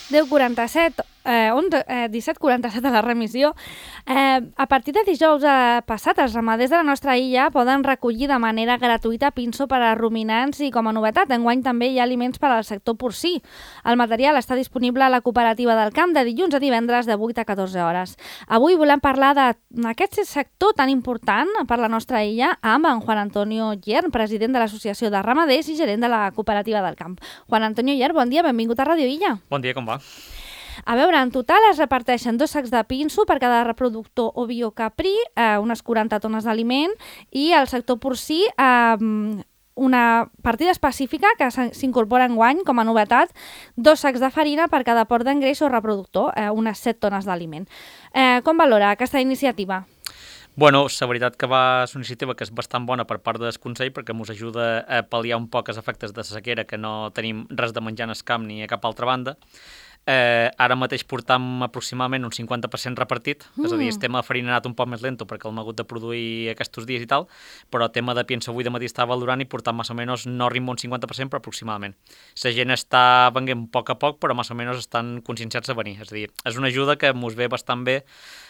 10:47, 17:47 a la remissió. A partir de dijous passat, els ramaders de la nostra illa poden recollir de manera gratuïta pinso per a ruminants i, com a novetat, enguany també hi ha aliments per al sector porcí. El material està disponible a la cooperativa del camp de dilluns a divendres de 8 a 14 hores. Avui volem parlar d'aquest sector tan important per la nostra illa amb en Juan Antonio Yer, president de l'Associació de Ramaders i gerent de la cooperativa del camp. Juan Antonio Yer, bon dia, benvingut a Radio Illa. Bon dia, com va? A veure, en total es reparteixen 2 sacs de pinso per cada reproductor oví o caprí, unes 40 tones d'aliment, i el sector porcí una partida específica que s'incorpora enguany com a novetat, 2 sacs de farina per cada port d'engreix o reproductor, unes 7 tones d'aliment. Com valora aquesta iniciativa? Bueno, la veritat que és una iniciativa que és bastant bona per part del Consell perquè ens ajuda a pal·liar un poc els efectes de la sequera, que no tenim res de menjar en el camp ni a cap altra banda. Ara mateix portam aproximadament un 50% repartit, és a dir, el tema de farina ha anat un poc més lento perquè l'hem hagut de produir aquests dies i tal, però el tema de pienso avui de matí estava valorant i portam més o menys, no arriba un 50%, però aproximadament. La gent està venint a poc, però més o menys estan conscienciats a venir, és a dir, és una ajuda que ens ve bastant bé.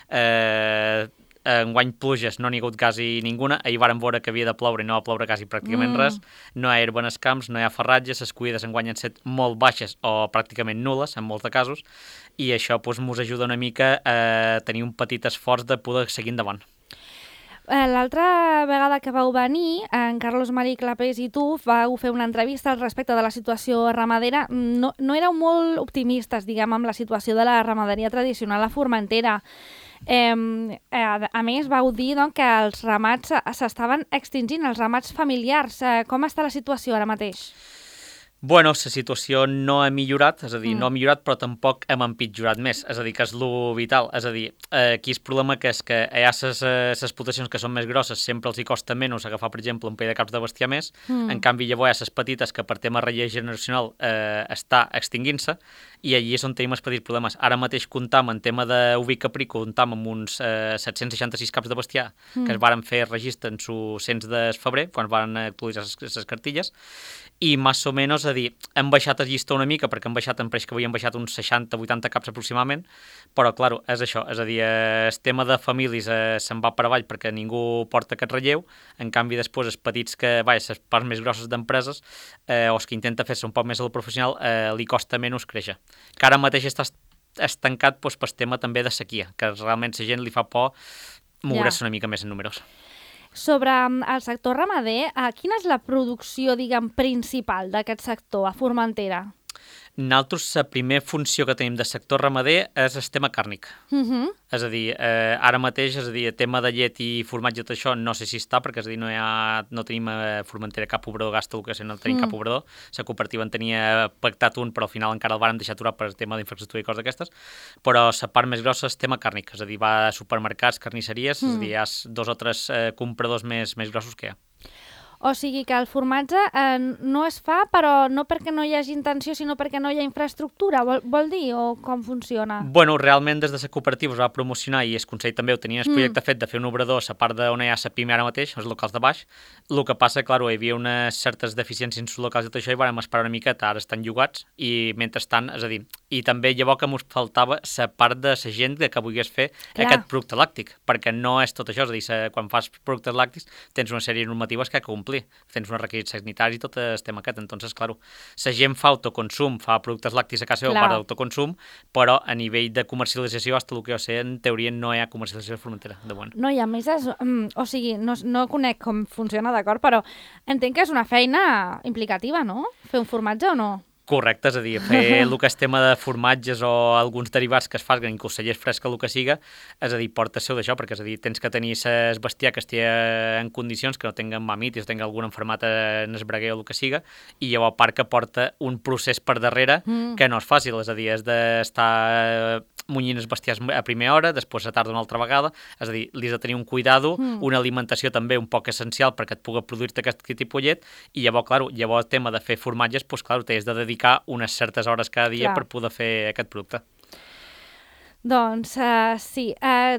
Enguany pluges no n'hi ha hagut quasi ninguna, ahir vàrem veure que havia de ploure i no va ploure quasi pràcticament res, no hi ha herba en els camps, no hi ha farratges, les collides enguany han estat molt baixes o pràcticament nul·les en molts de casos, i això ens ajuda una mica a tenir un petit esforç de poder seguir endavant. L'altra vegada que vau venir, en Carlos Marí Clapés i tu vau fer una entrevista al respecte de la situació ramadera. No éreu molt optimistes, diguem, amb la situació de la ramaderia tradicional a Formentera. A més, vau dir que els ramats s'estaven extingint, els ramats familiars. Com està la situació ara mateix? Bueno, la situació no ha millorat, és a dir, no ha millorat, però tampoc hem empitjorat més, és a dir, que és lo vital, és a dir, aquí el problema que és que hi ha les explotacions que són més grosses, sempre els hi costa menys agafar, per exemple, un parell de caps de bestiar més, en canvi llavors hi ha les petites que per tema relleu generacional està extingint-se, i allí és on tenim els petits problemes. Ara mateix comptam en tema d'oví caprí, comptam amb uns 766 caps de bestiar que es varen fer registre en su cens de febrer, quan varen actualitzar les cartilles, i més o menys, és a dir, hem baixat el llistó una mica, perquè hem baixat, em pareix que havien baixat uns 60-80 caps aproximadament, però, clar, és això, és a dir, el tema de famílies se'n va per avall perquè ningú porta aquest relleu, en canvi, després, els petits que, les parts més grosses d'empreses, o els que intenta fer-se un poc més a lo professional, li costa menys créixer. Que ara mateix està estancat pel tema també de sequia, que realment la gent li fa por moure-se una mica més en números. Sobre el sector ramader, quina és la producció, diguem, principal d'aquest sector a Formentera? Nosaltres, la primera funció que tenim del sector ramader és el tema càrnic. És a dir, ara mateix, és a dir, el tema de llet i formatge, tot això, no sé si està, perquè és a dir, no tenim a Formentera cap obrador, gasta el que no tenim cap obrador. La cooperativa en tenia pactat un, però al final encara el varen deixar aturar per el tema d'infraestructura i coses d'aquestes. Però la part més grossa és el tema càrnic, és a dir, va a supermercats, carnisseries, és a dir, hi ha 2 o 3 compradors més grossos que hi ha. O sigui que el formatge no es fa, però no perquè no hi hagi intenció, sinó perquè no hi ha infraestructura, vol dir, o com funciona? Bueno, realment des de la cooperativa es va promocionar i el Consell també ho tenia el projecte fet de fer un obrador a la part d'on hi ha la PIME ara mateix, els locals de baix. El que passa, clar, hi havia unes certes deficiències en els locals i tot això i vam esperar una miqueta, ara estan llogats i mentrestant, és a dir, i també llavors que ens faltava la part de la gent que volgués fer aquest producte làctic, perquè no és tot això, és a dir, quan fas productes làctics tens una sèrie de normatives que complir, tens uns requisits sanitaris i tot el tema aquest, entonces, clar, la gent fa autoconsum, fa productes làctics a casa seva per autoconsum, però a nivell de comercialització, fins el que jo sé, en teoria no hi ha comercialització a Formentera, de bon. No, i a més, o sigui, no conec com funciona, d'acord, però entenc que és una feina implicativa, no? Fer un formatge o no? Correcte, és a dir, fer el que és tema de formatges o alguns derivats que es fan, inclús la llet fresca, el que siga, és a dir, porta seu d'això, perquè és a dir, tens que tenir el bestiar que estigui en condicions, que no tinguen mamitis o tingui alguna enfermat en el braguer o el que siga, i llavors a part que porta un procés per darrere que no és fàcil, és a dir, és d'estar munyint els bestiars a primera hora, després a tarda una altra vegada, és a dir, li has de tenir un cuidado, una alimentació també un poc essencial perquè et pugui produir-te aquest tipus de llet, i llavors, clar, el tema de fer formatges, doncs, clar, t'has de dedicar unes certes hores cada dia per poder fer aquest producte. Doncs sí,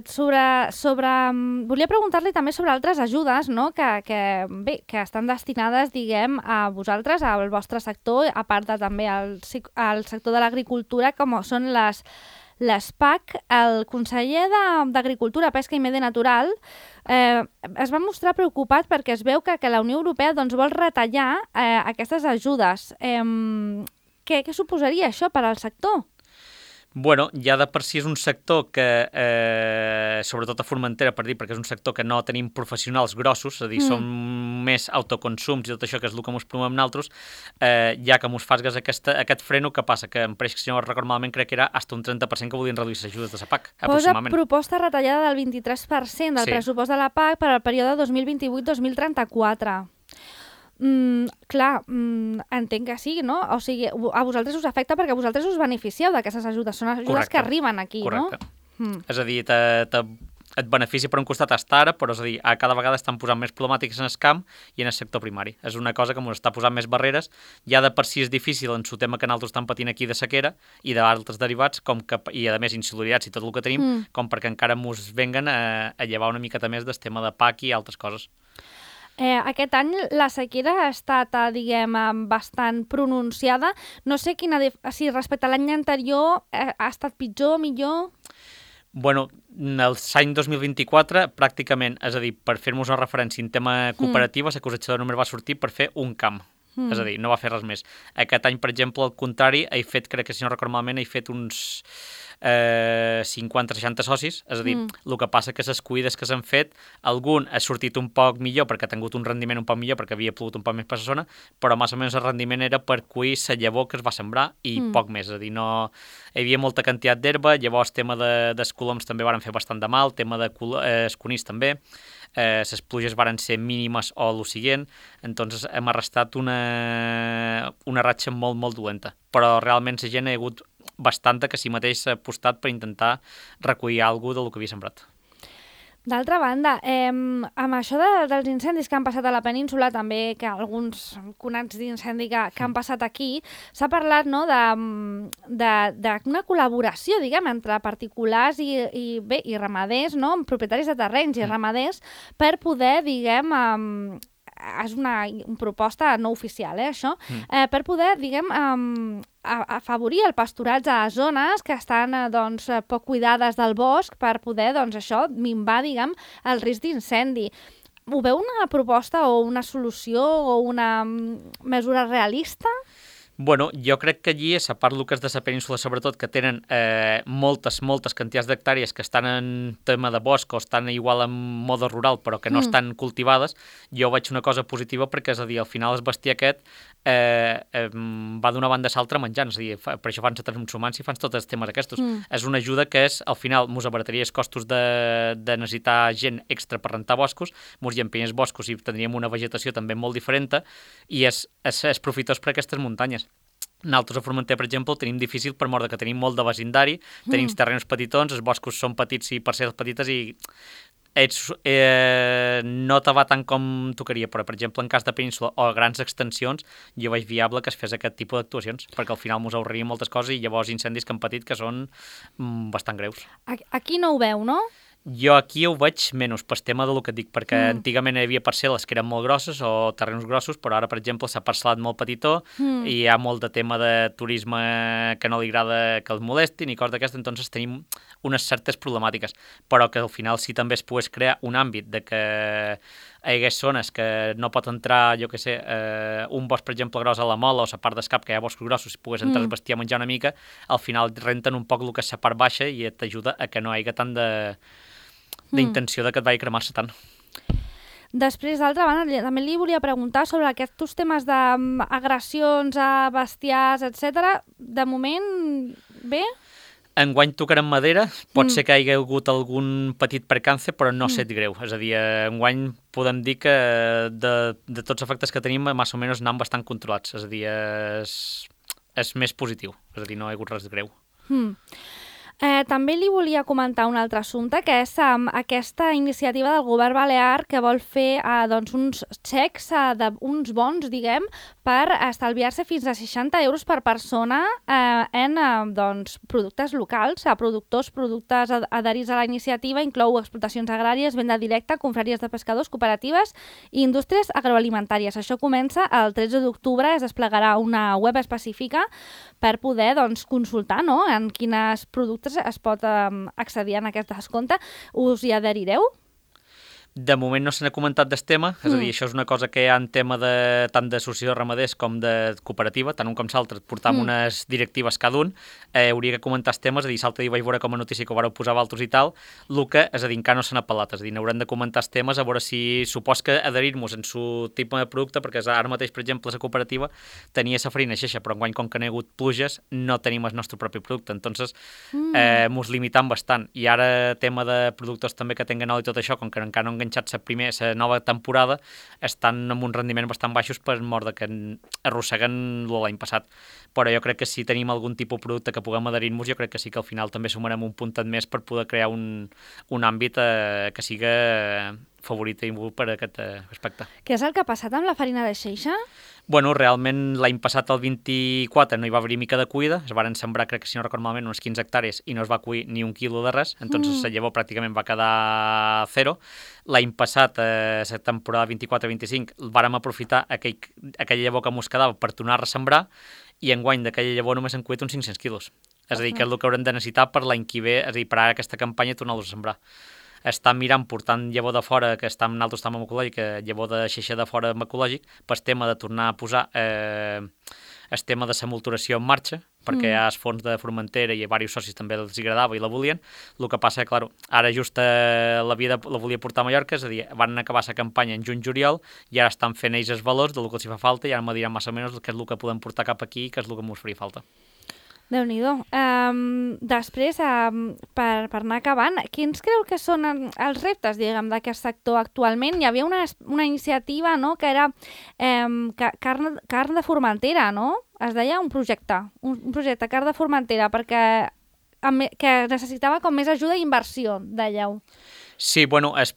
volia preguntar-li també sobre altres ajudes, no? que estan destinades, diguem, a vosaltres, al vostre sector, a part de també al sector de l'agricultura, com són les PAC. El conseller d'Agricultura, Pesca i Medi Natural es va mostrar preocupat perquè es veu que la Unió Europea doncs, vol retallar aquestes ajudes. Què suposaria això per al sector? Bueno, ja de per si és un sector que, sobretot a Formentera, per dir, perquè és un sector que no tenim professionals grossos, és a dir, som més autoconsums i tot això, que és el que mos promovem nosaltres, ja que mos fasgues aquest freno, que passa? Que em pareix que, si no record malament, crec que era fins un 30% que volien reduir les ajudes de la PAC, aproximadament. Posa proposta retallada del 23% del pressupost de la PAC per al període 2028-2034. Clar, entenc que sí, no? O sigui, a vosaltres us afecta perquè vosaltres us beneficieu d'aquestes ajudes. Són ajudes que arriben aquí, correcte. No? És a dir, et beneficia per un costat hasta ara, però és a dir, cada vegada estan posant més problemàtiques en el camp i en el sector primari. És una cosa que ens està posant més barreres. Ja de per si és difícil en el tema que nosaltres estem patint aquí de sequera i d'altres derivats, i a més insolidariats i tot el que tenim, com perquè encara ens venguen a llevar una miqueta més del tema de PAC i altres coses. Aquest any la sequera ha estat, diguem, bastant pronunciada. No sé si respecte a l'any anterior ha estat pitjor, millor... Bueno, l'any 2024 pràcticament, és a dir, per fer-nos una referència en tema cooperativa, la cosecha només va sortir per fer un camp. És a dir, no va fer res més. Aquest any, per exemple, al contrari, crec que si no record malament, he fet uns 50-60 socis, és a dir, el que passa que les cuides que s'han fet, algun ha sortit un poc millor perquè ha tingut un rendiment un poc millor perquè havia plogut un poc més per la zona, però més o menys el rendiment era per cuir la llavor que es va sembrar i poc més, és a dir, no... Hi havia molta quantitat d'herba, llavors tema dels coloms també varen fer bastant de mal, tema de conills també, les pluges varen ser mínimes o el siguient, entonces hem arrestat una ratxa molt, molt dolenta, però realment la gent ha hagut bastanta que si mateix s'ha apostat per intentar recollir alguna cosa del que havia sembrat. D'altra banda, amb això dels incendis que han passat a la península, també que alguns conats d'incendi que han passat aquí, s'ha parlat, no, d'una col·laboració, diguem, entre particulars i ramaders, no, propietaris de terrenys i ramaders, per poder, diguem, és una proposta no oficial, això, per poder, diguem, afavorir el pasturatge a zones que estan doncs, poc cuidades del bosc per poder, doncs, això, minvar, diguem, el risc d'incendi. Ho veu una proposta o una solució o una mesura realista? Bueno, jo crec que allí, a part del que és de la península, sobretot, que tenen moltes quantitats d'hectàrees que estan en tema de bosc o estan igual en mode rural, però que no estan cultivades, jo veig una cosa positiva perquè, és a dir, al final el bestiar aquest va d'una banda a l'altra menjant, és a dir, per això fan la transhumància i fan tots els temes aquests. És una ajuda que al final mos abarataria els costos de necessitar gent extra per rentar boscos, mos hi empenyés boscos i tindríem una vegetació també molt diferent i és profitós per aquestes muntanyes. Nosaltres a Formentera, per exemple, ho tenim difícil per mort que tenim molt de vecindari, tenim terrenys petitons, els boscos són petits i parcel·les petites i no te va tant com tocaria, però, per exemple, en cas de península o grans extensions, jo veig viable que es fes aquest tipus d'actuacions, perquè al final mos ahorraria moltes coses i llavors incendis que han patit que són bastant greus. Aquí no ho veu, no? Jo aquí ho veig menys per tema del que et dic, perquè antigament hi havia parcel·les que eren molt grosses o terrenys grossos, però ara, per exemple, s'ha parcel·lat molt petitó i hi ha molt de tema de turisme que no li agrada que els molestin i coses d'aquestes, doncs tenim unes certes problemàtiques, però que al final sí també es pogués crear un àmbit de que hi hagués zones que no pot entrar, jo què sé, un bosc, per exemple, gros a la Mola o la part d'escap, que hi ha boscos grossos, si pogués entrar el bestiar a menjar una mica, al final renten un poc el que és la part baixa i t'ajuda a que no hi hagi tant d'intenció de que et vagi a cremar-se tant. Després, d'altra banda, també li volia preguntar sobre aquests temes d'agressions a bestiars, etc. De moment, bé? Enguany tocarem madera, pot ser que hi hagi hagut algun petit percance, però no set greu. És a dir, enguany podem dir que de tots els efectes que tenim, més o menys anem bastant controlats. És a dir, és més positiu. És a dir, no hi ha hagut res greu. També li volia comentar un altre assumpte, que és aquesta iniciativa del govern balear que vol fer uns xecs d'uns bons, diguem, per estalviar-se fins a 60 euros per persona en productes locals, productes adherits a la iniciativa, inclou explotacions agràries, venda directa, confraries de pescadors, cooperatives i indústries agroalimentàries. Això comença el 13 d'octubre, es desplegarà una web específica per poder consultar, no?, en quines productes es pot accedir en aquest descompte. Us hi adherireu? De moment no se n'ha comentat del tema, és a dir, això és una cosa que hi ha en tema tant d'associació de ramaders com de cooperativa, tant un com l'altre, portam unes directives cada un, hauria que comentar els temes, és a dir, l'altre dia vaig veure com a notícia que ho vareu posar altres i tal, el que, és a dir, encara no s'han apel·lat, és a dir, n'haurem de comentar els temes, a veure si supos que adherir-nos en su tipus de producte, perquè ara mateix, per exemple, la cooperativa tenia la farina xeixa, però enguany, com que n'hi ha hagut pluges, no tenim el nostre propi producte, entonces mos limitam bastant, i ara tema de productes també que tenen oli i tot això, com que encara no enganxat la nova temporada, estan amb un rendiment bastant baixos per mort de que arrosseguen l'any passat. Però jo crec que si tenim algun tipus de producte que puguem adherir-nos, jo crec que sí que al final també sumarem un puntet més per poder crear un àmbit que siga favorit per aquest aspecte. Què és el que ha passat amb la farina de xeixa? Bueno, realment l'any passat, el 24, no hi va haver mica de cuida, es varen sembrar, crec que si no recordo malament, unes 15 hectàrees i no es va cuir ni un quilo de res, entonces la llavor pràcticament va quedar zero. L'any passat, la temporada 24-25, vàrem aprofitar aquella llavor que mos quedava per tornar a ressembrar i enguany d'aquella llavor només han cuit uns 500 quilos. És a dir, que és el que haurem de necessitar per l'any que ve, és a dir, per ara aquesta campanya tornar-los a sembrar. Estan mirant, portant llavor de fora, que nosaltres estem amb ecològic, llavor de xeixa de fora amb ecològic, per tema de tornar a posar el tema de la multuració en marxa, perquè hi ha els fons de Formentera i a diversos socis també els agradava i la volien. El que passa que, clar, ara just la volia portar a Mallorca, és a dir, van acabar la campanya en juny-juliol i ara estan fent ells els valors del que els fa falta i ara me diran més o menys què és el que podem portar cap aquí i què és el que ens faria falta. Déu-n'hi-do. Després, per anar acabant, quins creu que són els reptes, diguem, d'aquest sector actualment? Hi havia una iniciativa, no?, que era carn de Formentera, no? Es deia un projecte carn de Formentera, perquè que necessitava com més ajuda i inversió, dèieu. Sí, bueno, el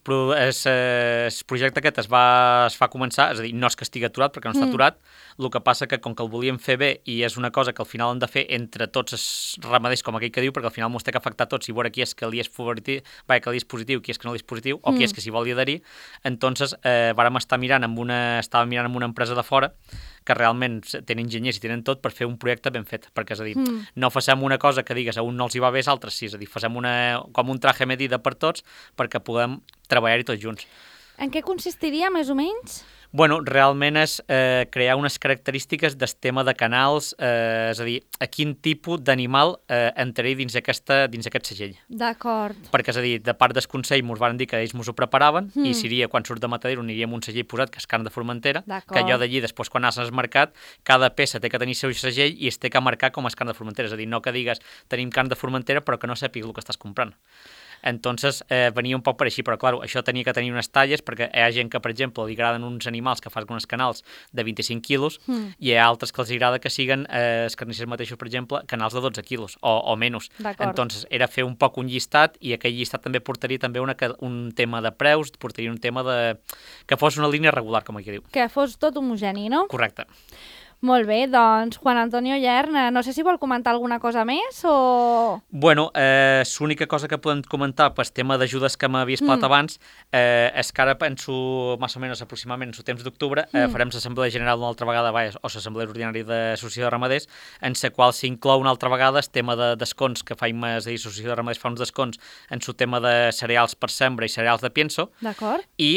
projecte aquest es va començar, és a dir, no és que estigui aturat, perquè no està aturat, el que passa que com que el volíem fer bé i és una cosa que al final hem de fer entre tots els ramaders, com aquell que diu, perquè al final mos té que afectar tots i veure qui és que li és positiu, qui és que no li és positiu, o qui és que s'hi vol adherir, entonces vàrem estar mirant amb una empresa de fora que realment tenen enginyers i tenen tot per fer un projecte ben fet, perquè és a dir, no facem una cosa que digues a un no els hi va bé, als altres sí, és a dir, facem com un traje medida per tots perquè puguem treballar-hi tots junts. En què consistiria, més o menys? Bueno, realment és crear unes característiques del tema de canals, és a dir, a quin tipus d'animal entraré dins aquest segell. D'acord. Perquè, és a dir, de part del Consell ens van dir que ells ens ho preparaven i seria, quan surt de Matadero, aniríem un segell posat, que és carn de Formentera, que allò d'allí, després, quan has al mercat, cada peça té que tenir seu segell i es té que marcar com és carn de Formentera. És a dir, no que digues tenim carn de Formentera però que no sàpigues el que estàs comprant. Entonces venia un poc per així, però clar, això tenia que tenir unes talles perquè hi ha gent que, per exemple, li agraden uns animals que fan uns canals de 25 quilos i hi ha altres que els agrada que siguen els carnissers mateixos, per exemple, canals de 12 quilos o menys. Entonces era fer un poc un llistat i aquell llistat també portaria també un tema de preus, portaria un tema de que fos una línia regular, com aquí diu. Que fos tot homogeni, no? Correcte. Molt bé, doncs Juan Antonio Yern, no sé si vol comentar alguna cosa més o... Bueno, l'única cosa que podem comentar pel tema d'ajudes que m'havia explicat abans és que ara penso, més o menys aproximadament en el temps d'octubre, farem l'assemblea general una altra vegada, o l'assemblea ordinària d'associació de ramaders, en la qual s'inclou una altra vegada el tema de descons, que faim, és a dir, l'associació de ramaders fa uns descons en el tema de cereals per sembra i cereals de pienso. D'acord. I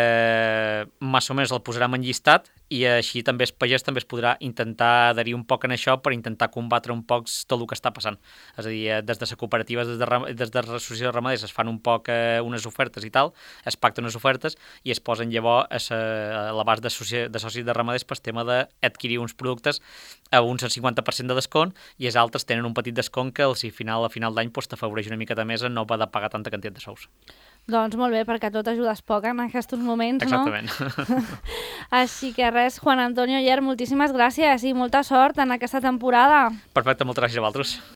més o menys el posarem en llistat i així també el pagès també es podrà intentar adherir un poc en això per intentar combatre un poc tot el que està passant. És a dir, des de la cooperativa, des de l'associació de ramaders es fan un poc unes ofertes i tal, es pacten unes ofertes i es posen llavors a l'abast de socis de ramaders per tema d'adquirir uns productes a un 50% de descont i els altres tenen un petit descont que a final d'any t'afavoreix una miqueta més a no haver de pagar tanta quantitat de sous. Doncs molt bé, perquè tot ajudes poc en aquests moments, exactament. No? Així que res, Juan Antonio Yern, moltíssimes gràcies i molta sort en aquesta temporada. Perfecte, moltes gràcies a vosaltres.